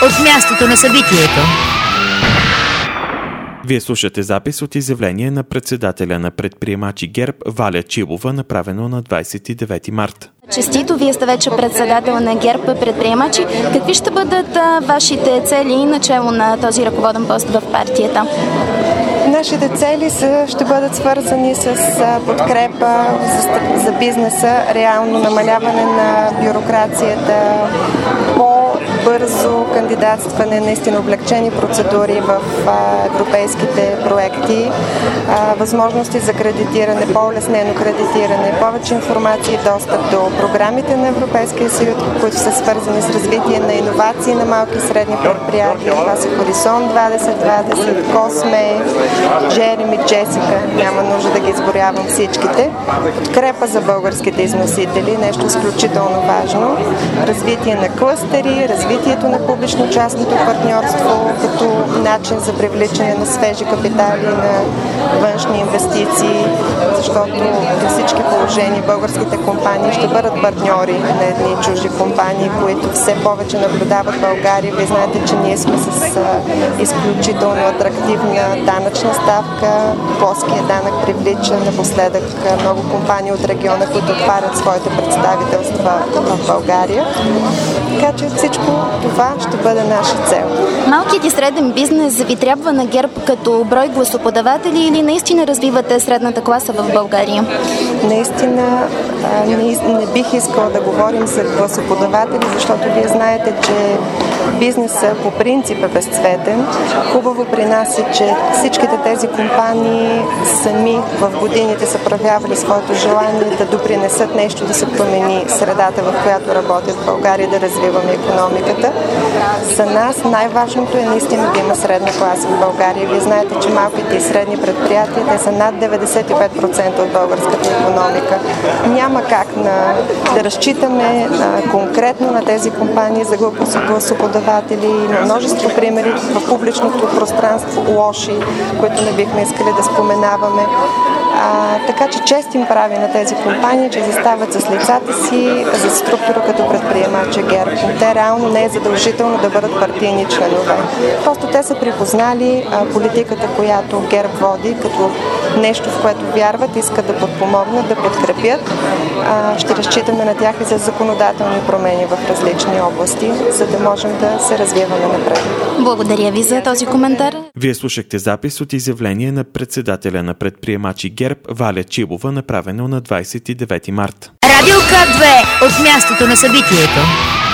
от мястото на събитието. Вие слушате запис от изявление на председателя на предприемачи ГЕРБ Валя Чилова, направено на 29 март. Честито, вие сте вече председател на ГЕРБ предприемачи. Какви ще бъдат вашите цели начало на този ръководен пост в партията? Нашите цели ще бъдат свързани с подкрепа за бизнеса, реално намаляване на бюрокрацията, по-бързо кандидатстване, наистина облегчени процедури в европейските проекти, възможности за кредитиране, по-улеснено кредитиране, повече информация и достъп до програмите на Европейския съюз, които са свързани с развитие на иновации на малки и средни предприятия. Това са Хоризонт 2020, Косме, Джереми, Джесика, няма нужда да ги изборявам всичките. Подкрепа за българските износители, нещо изключително важно. Развитие на клъстери, развитието на публично-частното партньорство като начин за привличане на свежи капитали, на външни инвестиции, защото при всички положения българските компании ще бъдат партньори на едни чужди компании, които все повече наблюдават България. Вие знаете, че ние сме с изключително атрактивна данъчна ставка. Плоския данък привлича напоследък много компании от региона, които отварят своите представителства в България. Така че всичко това ще бъде наша цел. Малкият и среден бизнес ви трябва на ГЕРБ като брой гласоподаватели или наистина развивате средната класа в България? Наистина не бих искала да говорим за гласоподаватели, защото вие знаете, че бизнесът по принцип е безцветен. Хубаво при нас е, че всичките тези компании сами в годините са проявявали своето желание да допринесат нещо, да се промени средата, в която работят в България, да развиваме икономиката. За нас най-важното е наистина да има средна класа в България. Вие знаете, че малките и средни предприятия, те са над 95% от българската икономика. Няма как да разчитаме конкретно на тези компании за гласоподаватели. Има множество примери в публичното пространство лоши, които не бихме искали да споменаваме. Така че чест им прави на тези компании, че застават с лицата си за структура като предприемачи ГЕРБ. Те реално не е задължително да бъдат партийни членове. Просто те са припознали политиката, която ГЕРБ води, като нещо, в което вярват, искат да подпомогнат, да подкрепят. Ще разчитаме на тях и за законодателни промени в различни области, за да можем да се развиваме напред. Благодаря ви за този коментар. Вие слушахте запис от изявление на председателя на предприемачи ГЕРБ Валя Чилова, направено на 29 март. Радио К2 от мястото на събитието.